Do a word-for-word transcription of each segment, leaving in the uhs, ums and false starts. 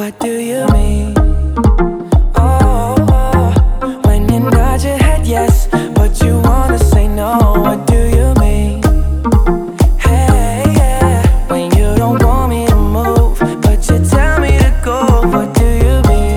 what do you mean? Oh, oh, when you nod your head yes, but you wanna say no, what do you mean? Hey, yeah, when you don't want me to move, but you tell me to go, what do you mean?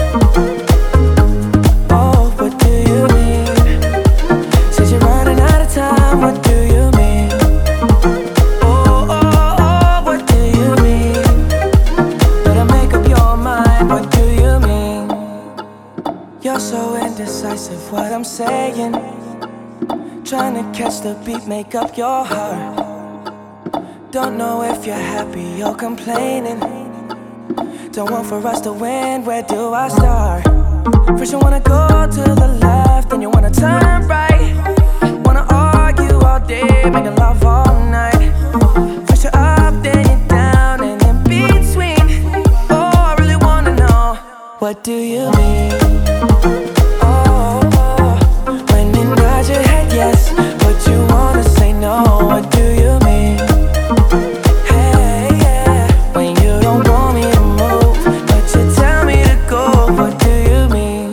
Oh, what do you mean? Said you're running out of time, what do you mean? Oh, oh, oh, what do you mean? Better make up your mind, what do you mean? You're so indecisive, what I'm saying. Trying to catch the beat, make up your heart. Don't know if you're happy or complaining. Don't want for us to win, where do I start? First you wanna go to the left, then you wanna turn right. Wanna argue all day, making love all night. First you're up, then you're down, and in between. Oh, I really wanna know, what do you mean? Oh, oh, when you nod your head yes, but you wanna say no, what do you mean? Hey, yeah, when you don't want me to move, but you tell me to go, what do you mean?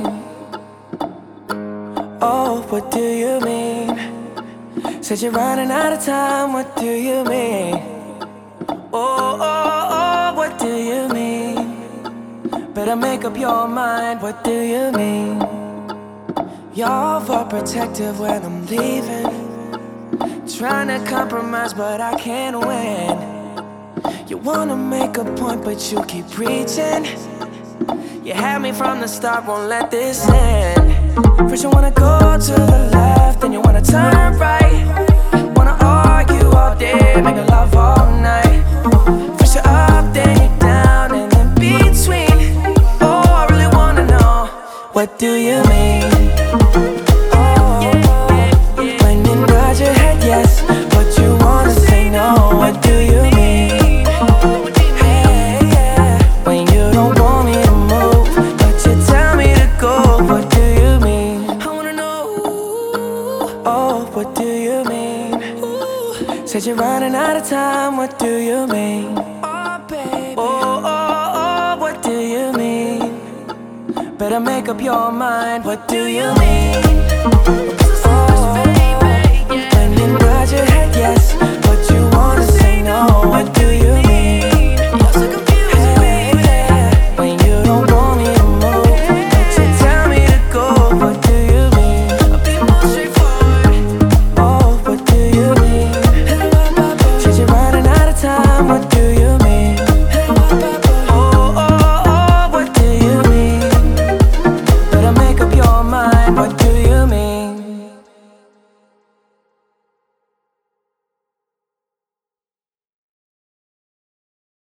Oh, what do you mean? Said you're running out of time, what do you mean? Oh, oh, oh, what do you mean? Better make up your mind, what do you mean? You're overprotective when I'm leaving. Trying to compromise, but I can't win. You wanna make a point, but you keep preaching. You had me from the start, won't let this end. First you wanna go to the left, then you wanna turn right. Wanna argue all day, making love all night. First you're up, then you're down, and in between. Oh, I really wanna know, what do you mean? Oh, when you nod your head yes, but you wanna say no, what do you mean? Hey, yeah, when you don't want me to move, but you tell me to go, what do you mean? I wanna know, oh, what do you mean? Said you're running out of time, what do you mean? Oh, baby. Oh, oh, oh, what do you mean? Better make up your mind, what do you mean? Oh, when you nod your head yes, but you wanna say no, what do you mean?